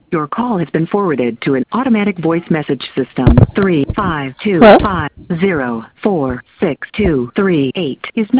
Your call has been forwarded to an automatic voice message system. 352504623 is